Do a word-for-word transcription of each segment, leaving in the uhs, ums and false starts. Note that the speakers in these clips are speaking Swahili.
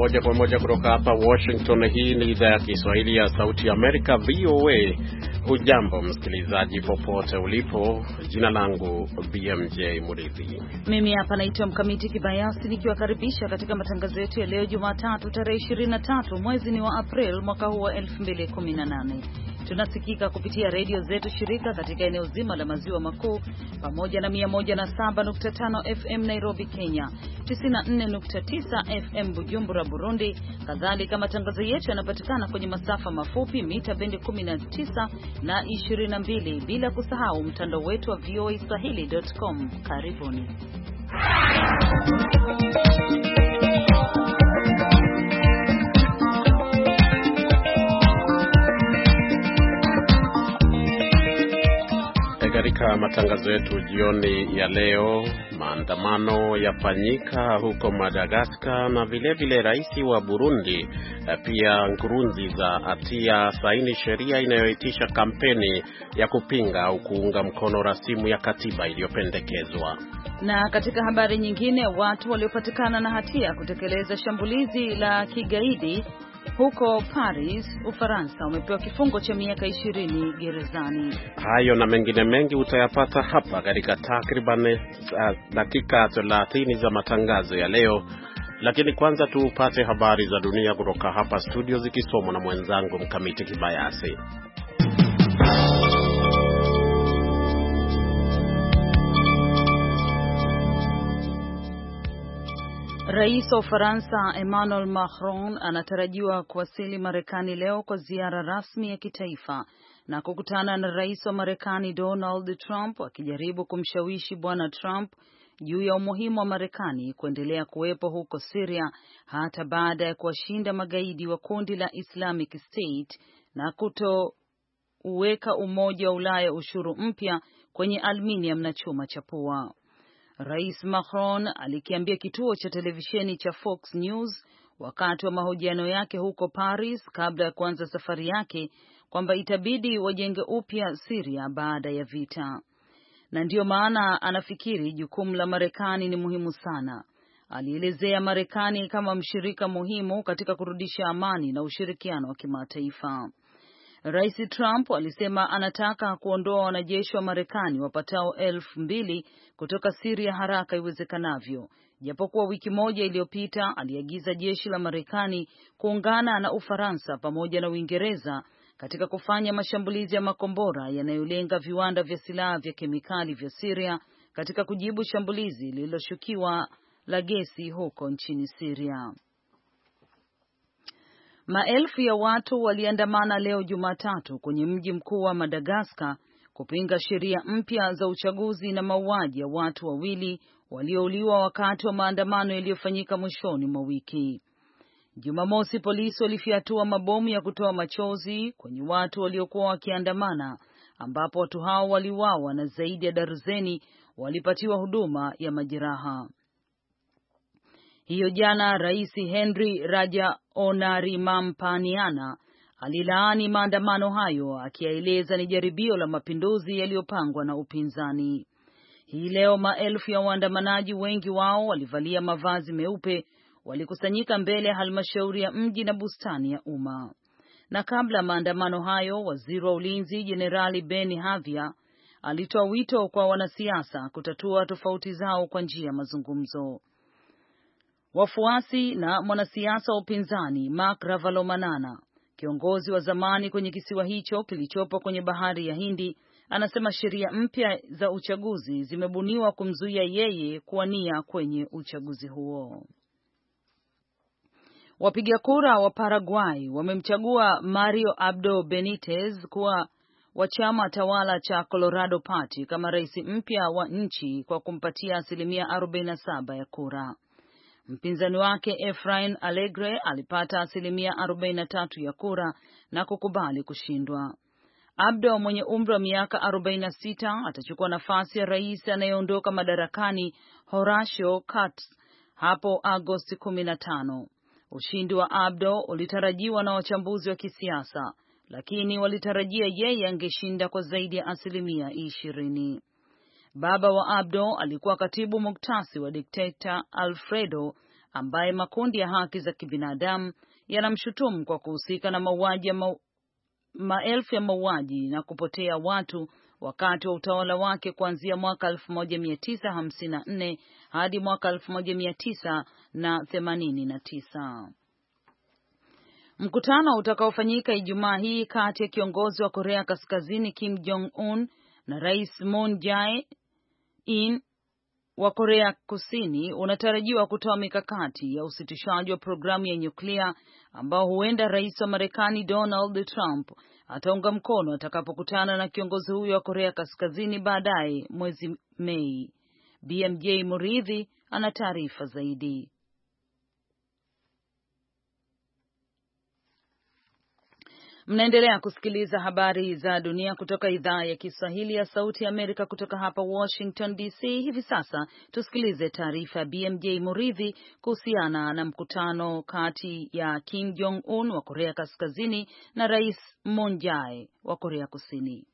moja kwa moja kutoka hapa Washington. Hii ni idhaa ya Kiswahili ya Sauti ya Amerika, V O A. Hujambo msikilizaji popote ulipo. Jina langu B M J Muridhi. Mimi hapa naitwa Mkamiti Kibayasi nikiwakaribisha katika matangazo yetu ya leo Jumatatu tarehe ishirini na tatu mwezi ni wa April mwaka huu wa elfu mbili kumi na nane. Tunasikika kupitia redio zetu shirika katika eneo zima la maziwa makuu pamoja na mia moja na saba nukta tano F M Nairobi, Kenya, tisini na nne nukta tisa F M Bujumbura, Burundi. Kadhalika matangazo yetu yanapatikana kwenye masafa mafupi mita bendi kumi na tisa na ishirini na mbili, bila kusahau mtandao wetu wa v o a swahili dot com. Karibuni. Katika matangazo yetu jioni ya leo, maandamano yafanyika huko Madagascar na vile vile rais wa Burundi pia Nkurunziza atia saini sheria inayoitisha kampeni ya kupinga au kuunga mkono rasimu ya katiba iliyopendekezwa. Na katika habari nyingine, watu waliopatikana na hatia kutekeleza shambulizi la kigaidi huko Paris, Ufaransa, wamepewa kifungo cha miaka ishirini gerezani. Hayo na mengine mengi utayapata hapa katika takriban uh, dakika thelathini za matangazo ya leo. Lakini kwanza tupate habari za dunia kutoka hapa studio zikisomwa na mwenzangu Mkamiti Kibayasi. Rais wa Ufaransa Emmanuel Macron anatarajiwa kuwasili Marekani leo kwa ziara rasmi ya kitaifa na kukutana na rais wa Marekani Donald Trump, akijaribu kumshawishi bwana Trump juu ya umuhimu wa Marekani kuendelea kuwepo huko Syria hata baada ya kuwashinda magaidi wa kundi la Islamic State na kutouweka Umoja wa Ulaya ushuru mpya kwenye aluminium na chuma cha pua. Rais Macron alikiambia kituo cha televisheni cha Fox News wakati wa mahojiano yake huko Paris kabla ya kuanza safari yake kwamba itabidi wajenge upya Syria baada ya vita. Na ndiyo maana anafikiri jukumu la Marekani ni muhimu sana. Alielezea Marekani kama mshirika muhimu katika kurudisha amani na ushirikiano wa kimataifa. Rais Trump alisema anataka kuondoa wanajeshi wa Marekani wapatao elfu mbili kutoka Syria haraka iwezekanavyo, japokuwa wiki moja iliyopita aliagiza jeshi la Marekani kuungana na Ufaransa pamoja na Uingereza katika kufanya mashambulizi ya makombora yanayolenga viwanda vya silaha vya kemikali vya Syria katika kujibu shambulizi lililoshukiwa la gesi huko nchini Syria. Maelfu ya watu waliandamana leo Jumatatu kwenye mji mkuu wa Madagascar kupinga sheria mpya za uchaguzi na mauaji ya watu wawili waliouliwa wakati wa maandamano yaliyofanyika mwishoni mwa wiki. Jumamosi, polisi walifyatua mabomu ya kutoa machozi kwenye watu waliokuwa wakiandamana, ambapo watu hao waliuawa na zaidi ya darzeni walipatiwa huduma ya majeraha. Hiyo jana, Rais Henry Rajaonarimampianina alilaani maandamano hayo, akiyaeleza ni jaribio la mapinduzi yaliyopangwa na upinzani. Hii leo maelfu ya waandamanaji, wengi wao walivalia mavazi meupe, walikusanyika mbele ya halmashauri ya mji na bustani ya umma. Na kabla maandamano hayo, waziri wa ulinzi Jenerali Ben Havia alitoa wito kwa wanasiasa kutatua tofauti zao kwa njia ya mazungumzo. Wafuasi na mwanasiasa wa upinzani Marc Ravalomanana, kiongozi wa zamani kwenye kisiwa hicho kilichopo kwenye bahari ya Hindi, anasema sheria mpya za uchaguzi zimebuniwa kumzuia yeye kuwania kwenye uchaguzi huo. Wapiga kura wa Paraguay wamemchagua Mario Abdo Benitez kuwa wa chama tawala cha Colorado Party kama rais mpya wa nchi kwa kumpatia asilimia arobaini na saba ya kura. Mpinzani wake Efrain Alegre alipata asilimia arobaini na tatu ya kura na kukubali kushindwa. Abdo mwenye umri wa miaka arobaini na sita atachukua nafasi ya rais anayeondoka madarakani Horacio Cartes hapo Agosti kumi na tano. Ushindi wa Abdo ulitarajiwa na wachambuzi wa kisiasa, lakini walitarajia yeye angeshinda kwa zaidi ya asilimia ishirini. Baba wa Abdo alikuwa katibu muktasi wa dikteta Alfredo ambaye makundi ya haki za kibinadamu yanamshutumu kwa kuhusika na mauaji ya ma... maelfu ya mauaji na kupotea watu wakati wa utawala wake kuanzia mwaka elfu moja mia tisa hamsini na nne hadi mwaka elfu moja mia tisa themanini na tisa. Mkutano utakaofanyika Ijumaa hii kati ya kiongozi wa Korea Kaskazini Kim Jong Un na Rais Moon Jae-in wa Korea Kusini unatarajiwa kutoa mikakati ya usitishaji wa programu ya nyuklia ambao huenda Rais wa Marekani Donald Trump ataunga mkono atakapokutana na kiongozi huyo wa Korea Kaskazini baadaye mwezi Mei. B M J Muridhi ana taarifa zaidi. Mnaendelea kusikiliza habari za dunia kutoka idhaa ya Kiswahili ya Sauti ya Amerika kutoka hapa Washington D C. Hivi sasa tusikilize taarifa ya B M J Muridhi kuhusiana na mkutano kati ya Kim Jong Un wa Korea Kaskazini na Rais Moon Jae wa Korea Kusini.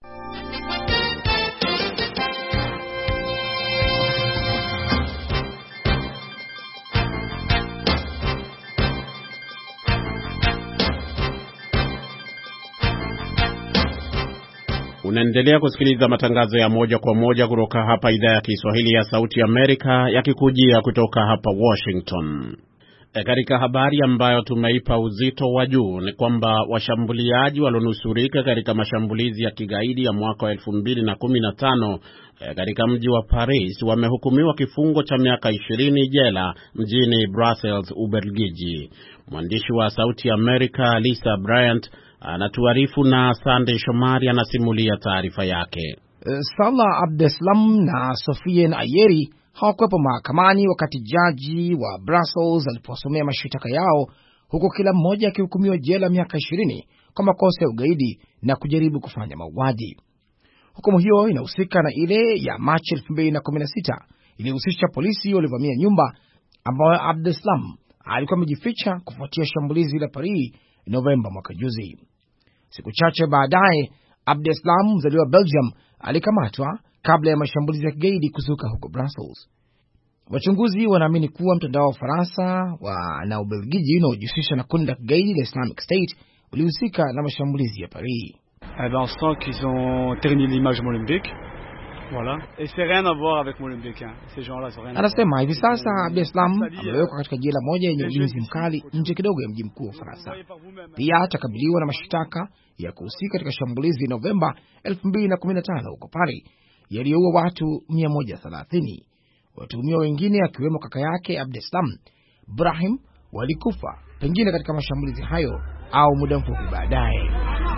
Unaendelea kusikiliza matangazo ya moja kwa moja kutoka hapa idhaa ya Kiswahili ya Sauti Amerika yakikujia kutoka hapa Washington. E, katika habari ambayo tumeipa uzito wa juu ni kwamba washambuliaji walionusurika katika mashambulizi ya kigaidi ya mwaka wa elfu mbili na kumi na tano e, katika mji wa Paris wamehukumiwa kifungo cha miaka ishirini jela mjini Brussels, Ubelgiji. Mwandishi wa Sauti Amerika Lisa Bryant anatuarifu na Sunday Shomari anasimulia taarifa yake. Salah Abdeslam na Sofiane Ayeri hawakuwepo mahakamani wakati jaji wa Brussels aliposomea mashitaka yao, huku kila mmoja akihukumiwa jela miaka ishirini kwa makosa ya ugaidi na kujaribu kufanya mauaji. Hukumu hiyo inahusika na ile ya Machi elfu mbili na kumi na sita ilihusisha polisi walivamia nyumba ambayo Abdeslam alikuwa amejificha kufuatia shambulizi la Paris Novemba mwaka juzi. Siku chache baadaye, Abdeslam, mzaliwa wa Belgium, alikamatwa kabla ya mashambulizi ya kigaidi kuzuka huko Brussels. Wachunguzi wanaamini kuwa mtandao wa Faransa wa na Ubelgiji unaojihusisha na kundi la kigaidi la Islamic State ulihusika na mashambulizi ya Paris. Eh ben, on sent qu'ils ont terni l'image Molenbeek. Voilà. Et c'est rien à voir avec Molenbeek, hein. Ces gens-là, c'est rien. Anasema hivi sasa Abdeslam amewekwa katika jela moja yenye ulinzi mkali nje kidogo ya mji mkuu wa Faransa. Pia atakabiliwa na mashtaka ya kuhusika katika shambulizi Novemba elfu mbili na kumi na tano huko Paris yaliyoua watu mia moja thelathini. Watuhumiwa wengine akiwemo kaka yake Abdeslam, Brahim, walikufa pengine katika mashambulizi hayo au muda mfupi baadaye.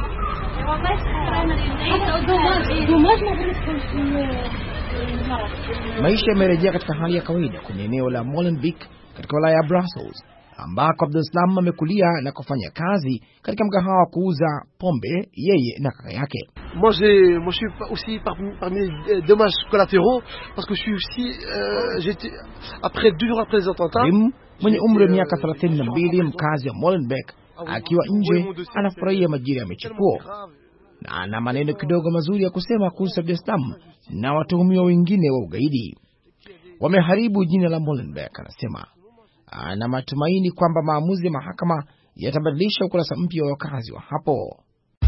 Maisha yamerejea katika hali ya kawaida kwenye eneo la Molenbeek katika wilaya ya Brussels, ambako Abdeslam amekulia na kufanya kazi katika mgahawa wa kuuza pombe yeye na kaka yake. Moi j'ai moi je suis aussi parmi, parmi les dommages collatéraux parce que je suis aussi euh, j'étais après deux jours après les attentats. Mwenye umri wa miaka thelathini na mbili, mkazi wa Molenbeek, akiwa nje anafurahia majira ya michepuo na ana maneno kidogo mazuri ya kusema kuhusu Abdeslam na watuhumiwa wengine wa ugaidi. Wameharibu jina la Molenbeek, anasema. Ana matumaini kwamba maamuzi ya mahakama yatabadilisha ukurasa mpya wa wakazi wa hapo.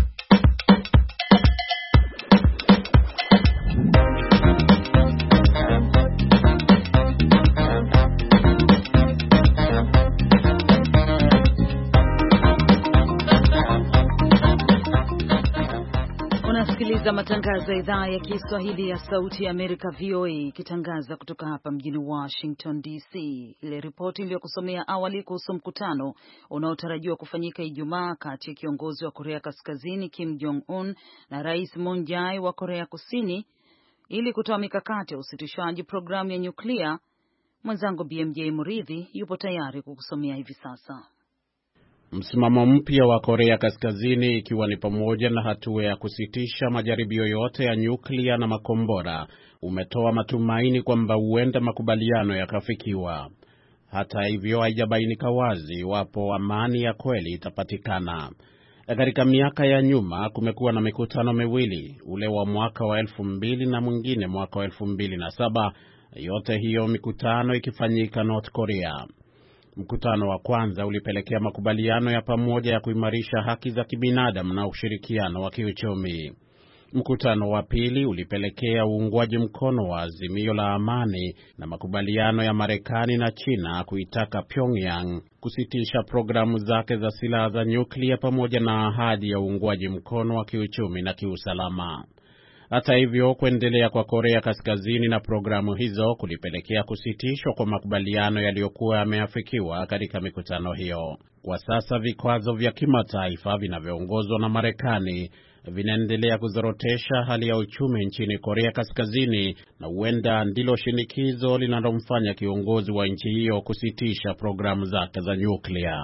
Unasikiliza matangazo ya idhaa ya Kiswahili ya Sauti ya Amerika V O A ikitangaza kutoka hapa mjini Washington D C. Ile ripoti iliyokusomea awali kuhusu mkutano unaotarajiwa kufanyika Ijumaa kati ya kiongozi wa Korea Kaskazini Kim Jong Un na Rais Moon Jae wa Korea Kusini ili kutoa mikakati ya usitishaji programu ya nyuklia. Mwenzangu B M J Muridhi yupo tayari kukusomea hivi sasa. Msimamo mpya wa Korea Kaskazini, ikiwa ni pamoja na hatua ya kusitisha majaribio yote ya nyuklia na makombora, umetoa matumaini kwamba huenda makubaliano yakafikiwa. Hata hivyo, haijabainika wazi iwapo amani ya kweli itapatikana. Katika miaka ya nyuma kumekuwa na mikutano miwili, ule wa mwaka wa elfu mbili na mwingine mwaka wa elfu mbili na saba, yote hiyo mikutano ikifanyika North Korea. Mkutano wa kwanza ulipelekea makubaliano ya pamoja ya kuimarisha haki za kibinadamu na ushirikiano wa kiuchumi. Mkutano wa pili ulipelekea uungwaji mkono wa azimio la amani na makubaliano ya Marekani na China kuitaka Pyongyang kusitisha programu zake za silaha za nyuklia pamoja na ahadi ya uungwaji mkono wa kiuchumi na kiusalama. Hata hivyo, kuendelea kwa Korea Kaskazini na programu hizo kulipelekea kusitishwa kwa makubaliano yaliyokuwa yameafikiwa katika mikutano hiyo. Kwa sasa vikwazo vya kimataifa vinavyoongozwa na Marekani vinaendelea kuzorotesha hali ya uchumi nchini Korea Kaskazini, na huenda ndilo shinikizo linalomfanya kiongozi wa nchi hiyo kusitisha programu zake za nyuklia.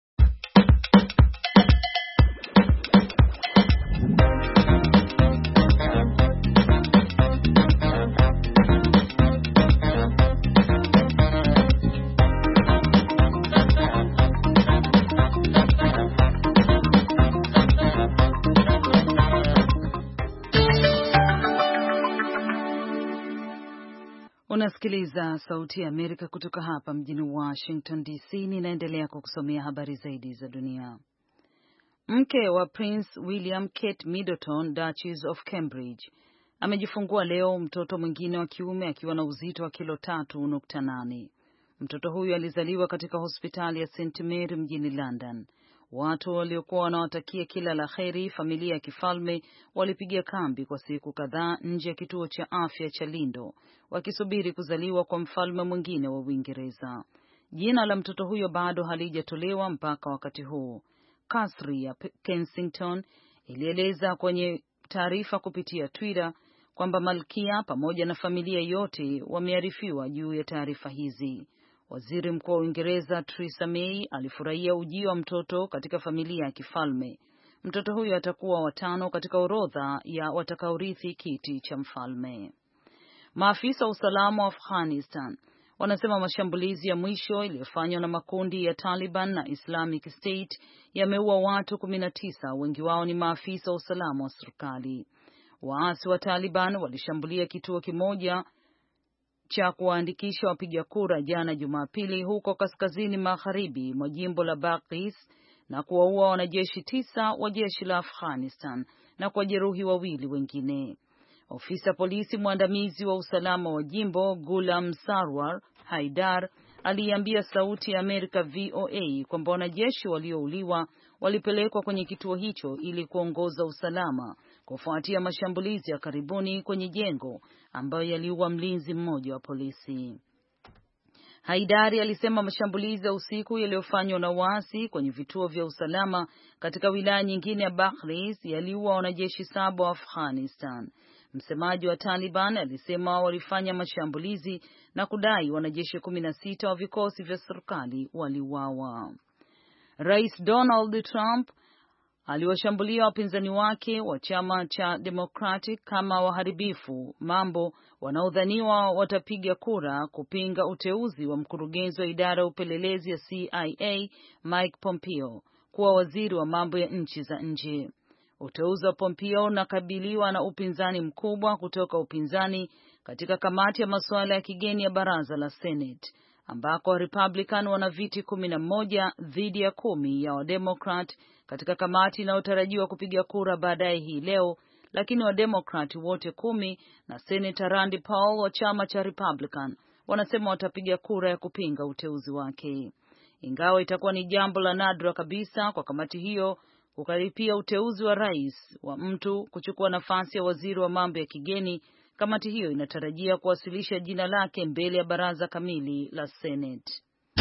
Unasikiliza Sauti ya Amerika kutoka hapa mjini Washington D C. Ninaendelea kukusomea habari zaidi za dunia. Mke wa Prince William, Kate Middleton, Duchess of Cambridge, amejifungua leo mtoto mwingine wa kiume akiwa na uzito wa kilo tatu nukta nane. Mtoto huyo alizaliwa katika hospitali ya Saint Mary mjini London. Watu waliokuwa wanawatakia kila la kheri familia ya kifalme walipiga kambi kwa siku kadhaa nje ya kituo cha afya cha Lindo wakisubiri kuzaliwa kwa mfalme mwingine wa Uingereza. Jina la mtoto huyo bado halijatolewa mpaka wakati huu. Kasri ya Kensington ilieleza kwenye taarifa kupitia Twitter kwamba Malkia pamoja na familia yote wamearifiwa juu ya taarifa hizi. Waziri Mkuu wa Uingereza Theresa May alifurahia ujio wa mtoto katika familia ya kifalme. Mtoto huyo atakuwa watano katika orodha ya watakaorithi kiti cha mfalme. Maafisa wa usalama wa Afghanistan wanasema mashambulizi ya mwisho yaliyofanywa na makundi ya Taliban na Islamic State yameua watu kumi na tisa, wengi wao ni maafisa wa usalama wa serikali. Waasi wa Taliban walishambulia kituo kimoja cha kuwaandikisha wapiga kura jana Jumapili huko kaskazini magharibi mwa jimbo la Baghis na kuwaua wanajeshi tisa wa jeshi la Afghanistan na kujeruhi wawili wengine. Ofisa polisi mwandamizi wa usalama wa jimbo Gulam Sarwar Haidar aliambia Sauti ya Amerika V O A kwamba wanajeshi waliouliwa walipelekwa kwenye kituo hicho ili kuongoza usalama kufuatia mashambulizi ya karibuni kwenye jengo ambayo yaliua mlinzi mmoja wa polisi. Haidari alisema mashambulizi ya usiku yaliyofanywa na waasi kwenye vituo vya usalama katika wilaya nyingine ya Baghis yaliua wanajeshi saba wa Afghanistan. Msemaji wa Taliban alisema walifanya mashambulizi na kudai wanajeshi kumi na sita wa vikosi vya serikali waliuawa. Rais Donald Trump aliwashambulia wapinzani wake wa chama cha Democratic kama waharibifu mambo wanaodhaniwa watapiga kura kupinga uteuzi wa mkurugenzi wa idara ya upelelezi ya C I A Mike Pompeo kuwa waziri wa mambo ya nchi za nje. Uteuzi wa Pompeo unakabiliwa na upinzani mkubwa kutoka upinzani katika kamati ya masuala ya kigeni ya baraza la Senate, ambako Republican wana viti kumi na moja dhidi ya kumi ya Wademokrat katika kamati inayotarajiwa kupiga kura baadaye hii leo, lakini Wademokrat wote kumi na Senator Randy Paul wa chama cha Republican wanasema watapiga kura ya kupinga uteuzi wake. Ingawa itakuwa ni jambo la nadra kabisa kwa kamati hiyo kukaripia uteuzi wa rais wa mtu kuchukua nafasi ya waziri wa mambo ya kigeni, kamati hiyo inatarajia kuwasilisha jina lake mbele ya baraza kamili la Senate.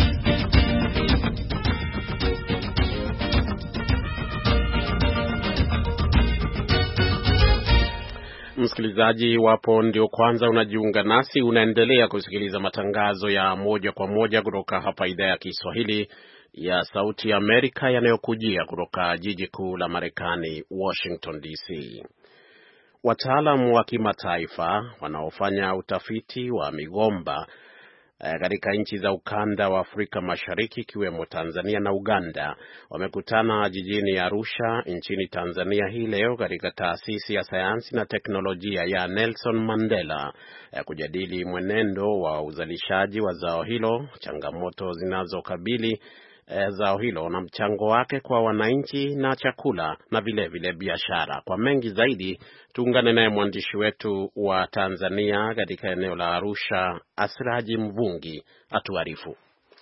Msikilizaji, wapo ndio kwanza unajiunga nasi, unaendelea kusikiliza matangazo ya moja kwa moja kutoka hapa idhaa ya Kiswahili ya Sauti ya Amerika yanayokujia kutoka jiji kuu la Marekani, Washington D C. Wataalamu wa kimataifa wanaofanya utafiti wa migomba katika nchi za ukanda wa Afrika Mashariki ikiwemo Tanzania na Uganda wamekutana jijini Arusha nchini Tanzania hii leo katika taasisi ya sayansi na teknolojia ya Nelson Mandela ya kujadili mwenendo wa uzalishaji wa zao hilo, changamoto zinazokabili zao hilo na mchango wake kwa wananchi na chakula na vile vile biashara. Kwa mengi zaidi tuungane naye mwandishi wetu wa Tanzania katika eneo la Arusha, Asiraji Mvungi atuarifu.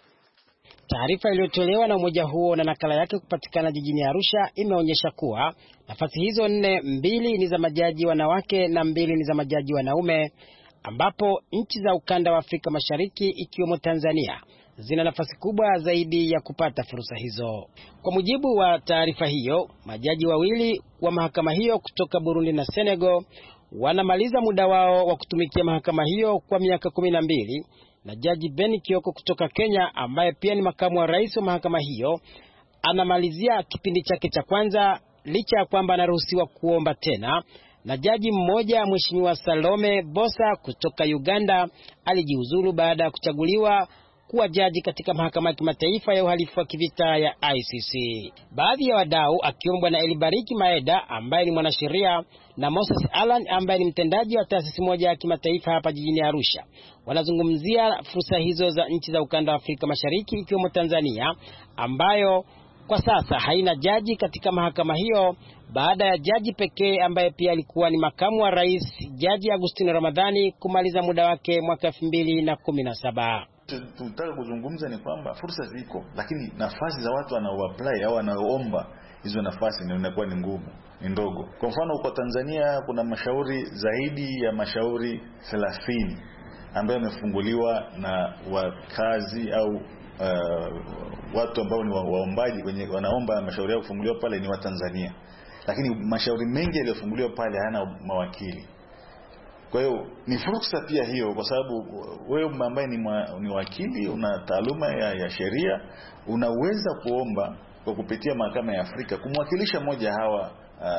Taarifa iliyotolewa na umoja huo na nakala yake kupatikana jijini Arusha imeonyesha kuwa nafasi hizo nne, mbili ni za majaji wanawake na mbili ni za majaji wanaume, ambapo nchi za ukanda wa Afrika Mashariki ikiwemo Tanzania zina nafasi kubwa zaidi ya kupata fursa hizo. Kwa mujibu wa taarifa hiyo, majaji wawili wa mahakama hiyo kutoka Burundi na Senegal wanamaliza muda wao wa kutumikia mahakama hiyo kwa miaka kumi na mbili, na jaji Ben Kioko kutoka Kenya ambaye pia ni makamu wa rais wa mahakama hiyo anamalizia kipindi chake cha kwanza licha ya kwamba anaruhusiwa kuomba tena, na jaji mmoja Mheshimiwa Salome Bosa kutoka Uganda alijiuzulu baada ya kuchaguliwa kuwa jaji katika mahakama ya kimataifa ya uhalifu wa kivita ya I C C. Baadhi ya wadau akiwemo Bwana Elibariki Maeda ambaye ni mwanasheria na Moses Alan ambaye ni mtendaji wa taasisi moja ya kimataifa hapa jijini Arusha wanazungumzia fursa hizo za nchi za ukanda wa Afrika Mashariki ikiwemo Tanzania ambayo kwa sasa haina jaji katika mahakama hiyo baada ya jaji pekee ambaye pia alikuwa ni makamu wa rais, Jaji Agustino Ramadhani, kumaliza muda wake mwaka elfu mbili na kumi na saba. Tunataka kuzungumza ni kwamba fursa ziko, lakini nafasi za watu wanao-apply au wanaoomba hizo nafasi ni inakuwa ni ngumu, ni ndogo. Kwa mfano kwa Tanzania kuna mashauri zaidi ya mashauri thelathini ambayo yamefunguliwa na wakazi au uh, watu ambao ni waombaji kwenye wanaomba mashauri yao kufunguliwa pale ni wa Tanzania. Lakini mashauri mengi yaliyofunguliwa pale hayana mawakili. Kwa hiyo ni fursa pia hiyo, kwa sababu wewe ambaye ni, ni wakili, una taaluma ya, ya sheria, unaweza kuomba kwa kupitia mahakama ya Afrika kumwakilisha moja hawa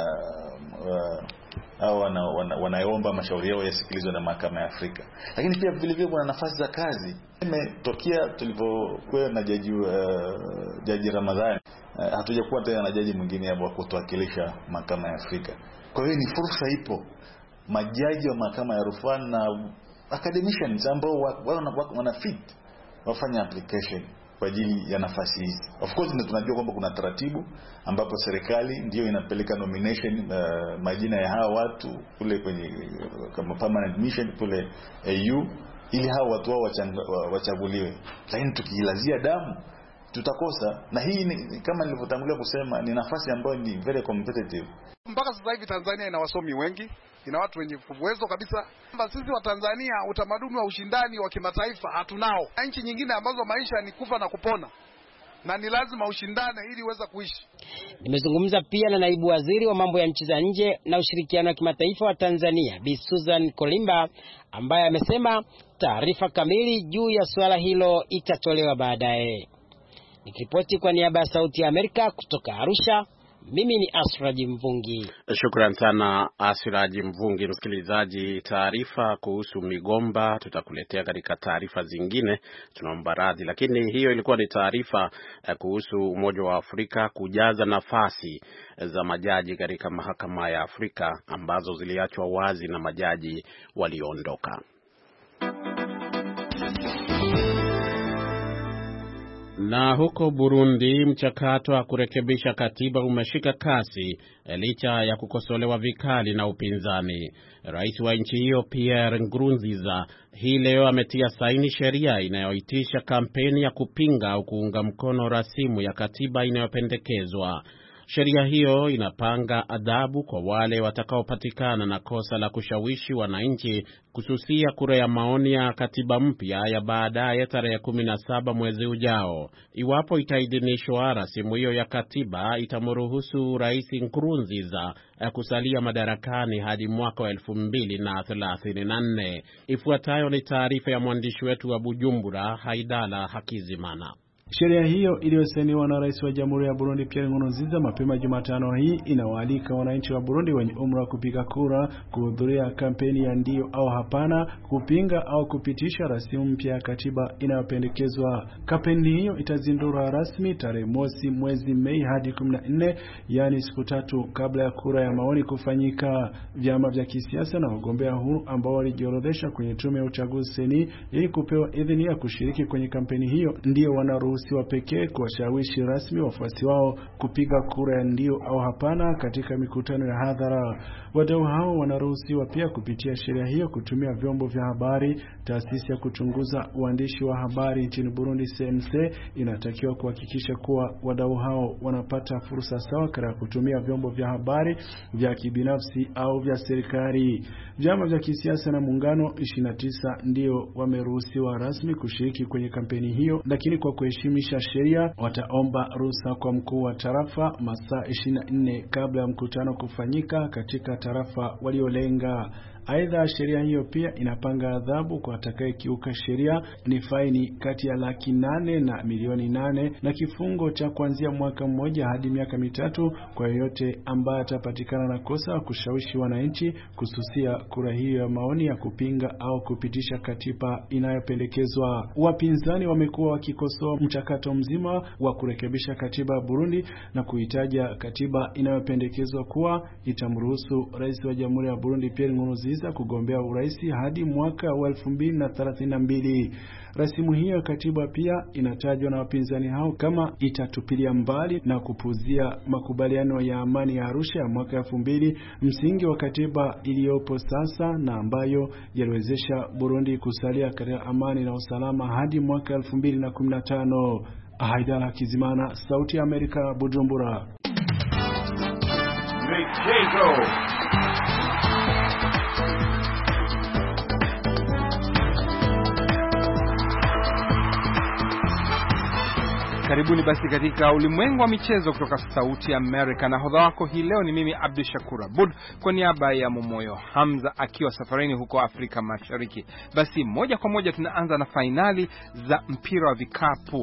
uh, uh, hawa wana, wanaomba mashauri yao yasikilizwe na mahakama ya Afrika. Lakini pia vile vile kuna nafasi za kazi. Imetokea tulipokuwa na jaji uh, jaji Ramadhani, uh, hatujakuwa tena na jaji mwingine wa kutuwakilisha mahakama ya Afrika. Kwa hiyo ni fursa ipo. Majaji wa mahakama ya rufaa na academicians ambao wana, wana fit wafanya application kwa ajili ya nafasi hizi. Of course tunajua kwamba kuna taratibu ambapo serikali ndio inapeleka nomination uh, majina ya hawa watu kule kwenye uh, kama permanent mission kule A U ili hawa watu wao wachaguliwe. Lakini tukilazia damu tutakosa, na hii ni, kama nilivyotangulia kusema, ni nafasi ambayo ni very competitive. Mpaka sasa hivi Tanzania ina wasomi wengi, ina watu wenye uwezo kabisa. Sisi wa Tanzania utamaduni wa ushindani wa kimataifa hatunao. Nchi nyingine ambazo maisha ni kufa na kupona, na ni lazima ushindane ili uweze kuishi. Nimezungumza pia na naibu waziri wa mambo ya nchi za nje na ushirikiano wa kimataifa wa Tanzania, Bi Susan Kolimba, ambaye amesema taarifa kamili juu ya swala hilo itatolewa baadaye. Nikiripoti kwa niaba ya Sauti ya Amerika kutoka Arusha, mimi ni Asiraji Mvungi. Shukran sana Asiraji Mvungi. Msikilizaji, taarifa kuhusu migomba tutakuletea katika taarifa zingine, tunaomba radhi, lakini hiyo ilikuwa ni taarifa kuhusu Umoja wa Afrika kujaza nafasi za majaji katika mahakama ya Afrika ambazo ziliachwa wazi na majaji walioondoka. Na huko Burundi, mchakato wa kurekebisha katiba umeshika kasi licha ya kukosolewa vikali na upinzani. Rais wa nchi hiyo Pierre Nkurunziza hii leo ametia saini sheria inayoitisha kampeni ya kupinga au kuunga mkono rasimu ya katiba inayopendekezwa. Sheria hiyo inapanga adhabu kwa wale watakaopatikana na kosa la kushawishi wananchi kususia kura ya maoni ya katiba mpya ya baadaye tarehe kumi na saba mwezi ujao. Iwapo itaidhinishwa, rasimu hiyo ya katiba itamruhusu Rais Nkurunziza kusalia madarakani hadi mwaka wa elfu mbili na thelathini na nne. Ifuatayo ni taarifa ya mwandishi wetu wa Bujumbura, Haidala Hakizimana. Sheria hiyo iliyosainiwa na Rais wa Jamhuri ya Burundi Pierre Nkurunziza mapema Jumatano hii inawaalika wananchi wa Burundi wenye umri wa kupiga kura kuhudhuria kampeni ya ndio au hapana kupinga au kupitisha rasimu mpya ya katiba inayopendekezwa. Kampeni hiyo itazindua rasmi tarehe mosi mwezi Mei hadi kumi na nne, yani siku tatu kabla ya kura ya maoni kufanyika. Vyama vya kisiasa na wagombea huru ambao walijiorodhesha kwenye tume ya uchaguzi seni ili kupewa idhini ya kushiriki kwenye kampeni hiyo ndio wanaruhusiwa pekee kuwashawishi rasmi wafuasi wao kupiga kura ya ndio au hapana katika mikutano ya hadhara. Wadau hao wanaruhusiwa pia kupitia sheria hiyo kutumia vyombo vya habari. Taasisi ya kuchunguza uandishi wa habari nchini Burundi C N C inatakiwa kuhakikisha kuwa wadau hao wanapata fursa sawa katika kutumia vyombo vya habari vya kibinafsi au vya serikali. Vyama vya kisiasa na muungano ishirini na tisa ndio wameruhusiwa rasmi kushiriki kwenye kampeni hiyo, lakini kwa kuheshimisha sheria wataomba ruhusa kwa mkuu wa tarafa masaa ishirini na nne kabla ya mkutano kufanyika katika tarafa waliolenga. Aidha, sheria hiyo pia inapanga adhabu kwa atakayekiuka sheria, ni faini kati ya laki nane na milioni nane na kifungo cha kuanzia mwaka mmoja hadi miaka mitatu kwa yoyote ambaye atapatikana na kosa kushawishi wananchi kususia kura hiyo ya maoni ya kupinga au kupitisha katiba inayopendekezwa. Wapinzani wamekuwa wakikosoa mchakato mzima wa kurekebisha katiba ya Burundi na kuitaja katiba inayopendekezwa kuwa itamruhusu Rais wa Jamhuri ya Burundi Pierre Nkurunziza kugombea urais hadi mwaka wa elfu mbili na thelathini na mbili. Rasimu hiyo ya katiba pia inatajwa na wapinzani hao kama itatupilia mbali na kupuzia makubaliano ya amani ya Arusha ya mwaka elfu mbili, msingi wa katiba iliyopo sasa na ambayo yaliwezesha Burundi kusalia katika amani na usalama hadi mwaka elfu mbili na kumi na tano. Haidara Kizimana, Sauti ya Amerika, Bujumbura. Michezo. Karibuni basi katika ulimwengu wa michezo kutoka Sauti ya Amerika. Na hodha wako hii leo ni mimi Abdul Shakur Abud kwa niaba ya Momoyo Hamza akiwa safarini huko Afrika Mashariki. Basi moja kwa moja tunaanza na fainali za mpira wa vikapu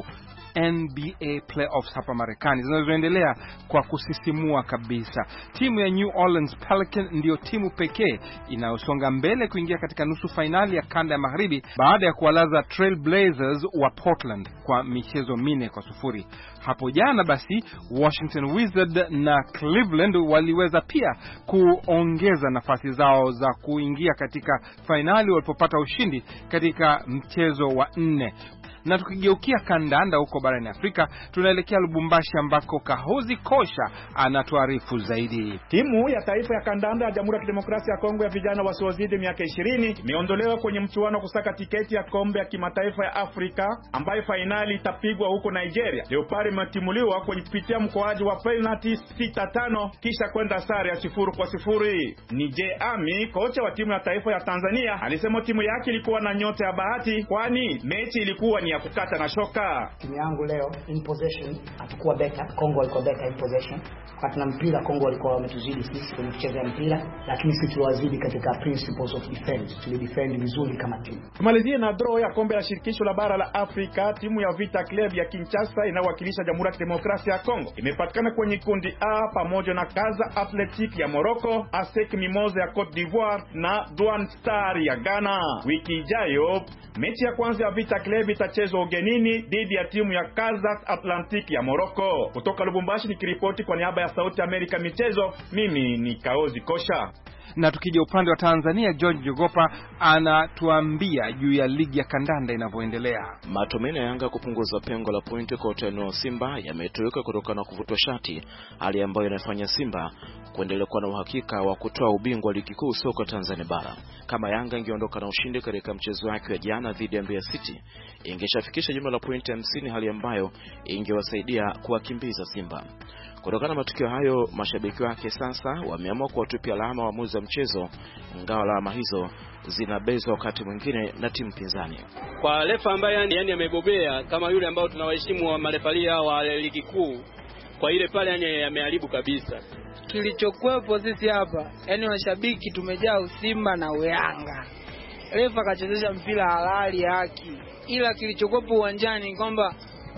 N B A playoffs hapa Marekani zinazoendelea kwa kusisimua kabisa. Timu ya New Orleans Pelicans ndio timu pekee inayosonga mbele kuingia katika nusu finali ya kanda ya magharibi baada ya kuwalaza Trail Blazers wa Portland kwa michezo minne kwa sufuri. Hapo jana basi Washington Wizards na Cleveland waliweza pia kuongeza nafasi zao za kuingia katika finali walipopata ushindi katika mchezo wa nne. Na tukigeukia kandanda huko barani Afrika, tunaelekea Lubumbashi ambako Kahozi Kosha anatuarifu zaidi. Timu ya taifa ya kandanda ya Jamhuri ya Kidemokrasia ya Kongo ya vijana wasiozidi miaka ishirini imeondolewa kwenye mchuano kusaka tiketi ya kombe ya kimataifa ya Afrika ambayo fainali itapigwa huko Nigeria. Leopard imetimuliwa kwenye kupitia mkoaji wa penalty sita tano kisha kwenda sare ya sifuri kwa sifuri. Nije Ami, kocha wa timu ya taifa ya Tanzania, alisema timu yake ilikuwa na nyota ya bahati kwani mechi ilikuwa ni ya kukata na shoka. Timu yangu leo in possession atakuwa better, Kongo walikuwa better in possession. Kwa tuna mpira Kongo walikuwa wametuzidi sisi kwenye kucheza mpira, lakini sisi tuliwazidi katika principles of defense. Tulidefend vizuri kama timu. Tumalizie na draw ya kombe la shirikisho la bara la Afrika. Timu ya Vita Club ya Kinshasa inayowakilisha Jamhuri ya Kidemokrasia ya Kongo imepatikana kwenye kundi A pamoja na Kaza Athletic ya Morocco, A S E C Mimosa ya Cote d'Ivoire na Douane Star ya Ghana. Wiki ijayo mechi ya kwanza ya Vita Club itachezwa ugenini dhidi ya timu ya Kaza Atlantic ya Morocco. Kutoka Lubumbashi nikiripoti kwa niaba ya Sauti Amerika michezo, mimi ni Kaozi Kosha. Na tukija upande wa Tanzania, George Jogopa anatuambia juu ya ligi ya kandanda inavyoendelea. Matumaini ya Yanga kupunguza pengo la pointi kwa utani wa Simba yametoweka kutokana na kuvutwa shati, hali ambayo inafanya Simba kuendelea kuwa na uhakika wa kutoa ubingwa ligi kuu soka Tanzania bara. Kama Yanga ingeondoka na ushindi katika mchezo wake wa jana dhidi ya Mbeya City, ingeshafikisha jumla la pointi hamsini, hali ambayo ingewasaidia kuwakimbiza Simba. Kutokana na matukio hayo, mashabiki wake sasa wameamua kuwatupia alama waamuzi wa mchezo, ingawa alama hizo zinabezwa wakati mwingine na timu pinzani. Kwa refa ambaye yani, yani amebobea kama yule ambao tunawaheshimu wa marefalia wa ligi kuu, kwa ile pale yani ameharibu kabisa. Kilichokuwepo sisi hapa, yani washabiki tumejaa usimba na uyanga. Refa kachezesha mpira halali haki. Ila kilichokuwepo uwanjani kwamba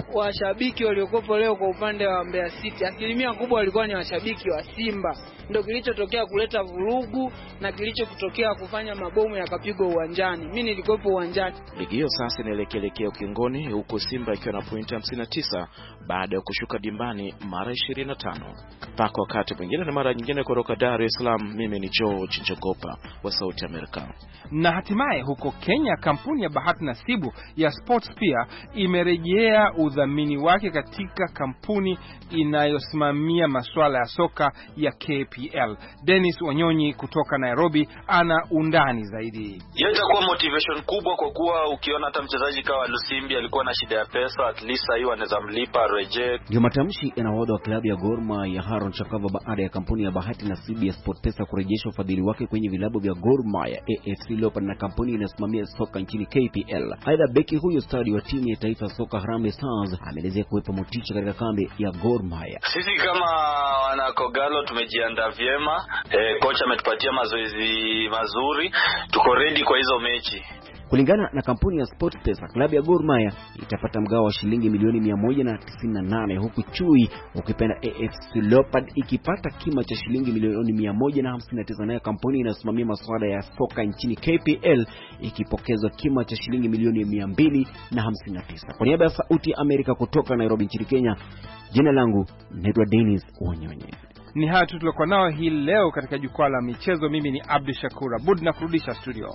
washabiki waliokopo leo kwa upande wa Mbeya City, asilimia kubwa walikuwa ni washabiki wa Simba. Ndio kilichotokea kuleta vurugu na kilichotokea kufanya mabomu yakapigwa uwanjani. Mimi nilikuwepo uwanjani. Ligi hiyo sasa inaelekea ukingoni, huko Simba ikiwa na pointi hamsini na tisa baada ya kushuka dimbani mara ishirini na tano. Mpaka wakati mwingine na mara nyingine, kutoka Dar es Salaam, mimi ni George Njogopa wa Sauti ya Amerika. Na hatimaye huko Kenya, kampuni ya bahati nasibu ya SportsPia imerejea udhamini wake katika kampuni inayosimamia masuala ya soka ya K P L. Dennis Wanyonyi kutoka Nairobi ana undani zaidi. Hiyo itakuwa motivation kubwa, kwa kuwa ukiona hata mchezaji kama Lusimbi alikuwa na shida ya pesa, at least hiyo anaweza mlipa reject. Ndio matamshi yanahodha wa klabu ya Gor Mahia Haron Chakava baada ya kampuni ya bahati nasibu ya SportPesa kurejesha ufadhili wake kwenye vilabu vya Gor Mahia, A F C Leopards na kampuni inayosimamia soka nchini K P L. Aidha, beki huyo stadi wa timu ya taifa soka Harambee Stars ameelezea kuwepo motisha katika kambi ya Gor Mahia. Sisi kama wana Kogalo tumejiandaa vyema, e, kocha ametupatia mazoezi mazuri, tuko ready kwa hizo mechi. Kulingana na kampuni ya SportPesa, klabu ya Gor Mahia itapata mgao wa shilingi milioni mia moja na tisini na nane, huku Chui ukipenda A F C Leopards ikipata kima cha shilingi milioni mia moja na hamsini na tisa, na kampuni inayosimamia masuala ya soka nchini K P L ikipokezwa kima cha shilingi milioni mia mbili na hamsini na tisa. Kwa niaba ya Sauti ya Amerika kutoka Nairobi nchini Kenya, jina langu naitwa Dennis Wanyonyi. Ni hayo tu tulikuwa nao hii leo katika jukwaa la michezo. Mimi ni Abdi Shakur Abud na kurudisha studio.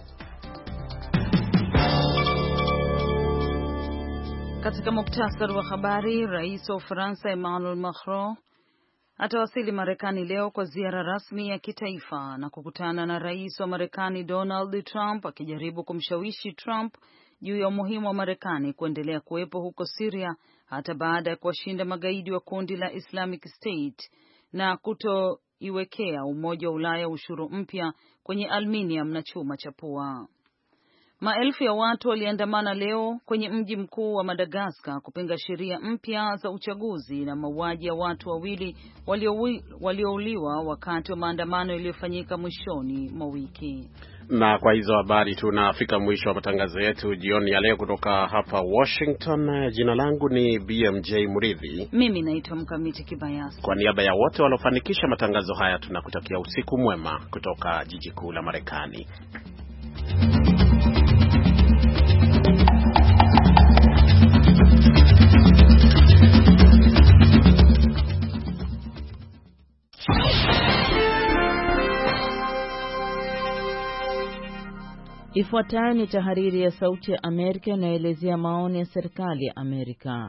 Katika muktasari wa habari, Rais wa Ufaransa Emmanuel Macron atawasili Marekani leo kwa ziara rasmi ya kitaifa na kukutana na Rais wa Marekani Donald Trump, akijaribu kumshawishi Trump juu ya umuhimu wa Marekani kuendelea kuwepo huko Syria hata baada ya kuwashinda magaidi wa kundi la Islamic State na kutoiwekea Umoja wa Ulaya ushuru mpya kwenye aluminium na chuma cha pua. Maelfu ya watu waliandamana leo kwenye mji mkuu wa Madagascar kupinga sheria mpya za uchaguzi na mauaji ya watu wawili waliouliwa wakati wa maandamano yaliyofanyika mwishoni mwa wiki. Na kwa hizo habari tunafika mwisho wa matangazo yetu jioni ya leo kutoka hapa Washington. Jina langu ni B M J Muridhi. Mimi naitwa Mkamiti Kibayasi. Kwa niaba ya wote waliofanikisha matangazo haya, tunakutakia usiku mwema kutoka jiji kuu la Marekani. Ifuatayo ni tahariri ya Sauti ya Amerika inayoelezea maoni ya serikali ya Amerika.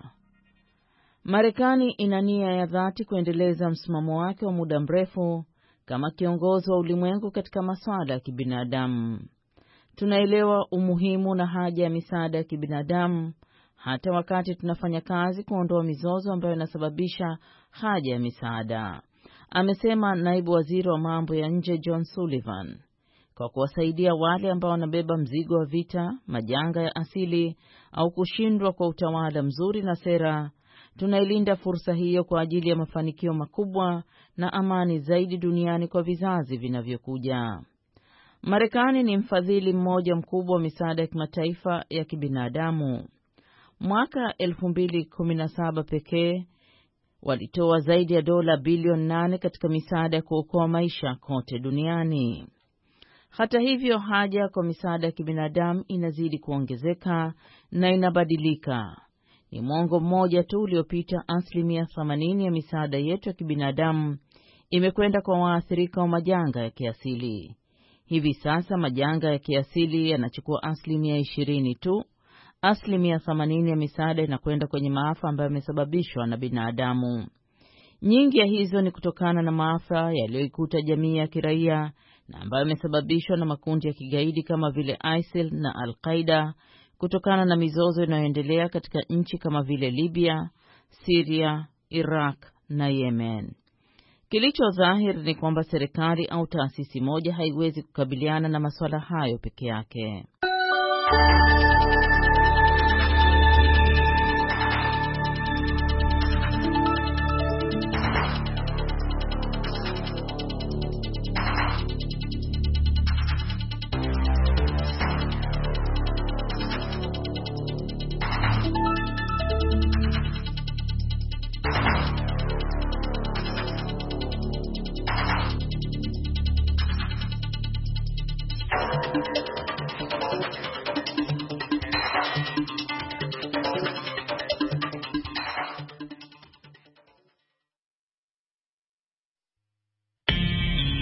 Marekani ina nia ya dhati kuendeleza msimamo wake wa muda mrefu kama kiongozi wa ulimwengu katika masuala ya kibinadamu. Tunaelewa umuhimu na haja ya misaada ya kibinadamu hata wakati tunafanya kazi kuondoa mizozo ambayo inasababisha haja ya misaada, amesema naibu waziri wa mambo ya nje John Sullivan. Kwa kuwasaidia wale ambao wanabeba mzigo wa vita, majanga ya asili au kushindwa kwa utawala mzuri na sera, tunailinda fursa hiyo kwa ajili ya mafanikio makubwa na amani zaidi duniani kwa vizazi vinavyokuja. Marekani ni mfadhili mmoja mkubwa wa misaada ya kimataifa ya kibinadamu. Mwaka elfu mbili kumi na saba pekee walitoa zaidi ya dola bilioni nane katika misaada ya kuokoa maisha kote duniani. Hata hivyo, haja kwa misaada ya kibinadamu inazidi kuongezeka na inabadilika. Ni mwongo mmoja tu uliopita, asilimia themanini ya misaada yetu ya kibinadamu imekwenda kwa waathirika wa majanga ya kiasili. Hivi sasa majanga ya kiasili yanachukua asilimia ishirini tu. Asilimia themanini ya misaada inakwenda kwenye maafa ambayo yamesababishwa na binadamu. Nyingi ya hizo ni kutokana na maafa yaliyoikuta jamii ya kiraia na ambayo yamesababishwa na makundi ya kigaidi kama vile ISIL na Al-Qaeda, kutokana na mizozo inayoendelea katika nchi kama vile Libya, Syria, Iraq na Yemen. Kilicho dhahiri ni kwamba serikali au taasisi moja haiwezi kukabiliana na masuala hayo peke yake.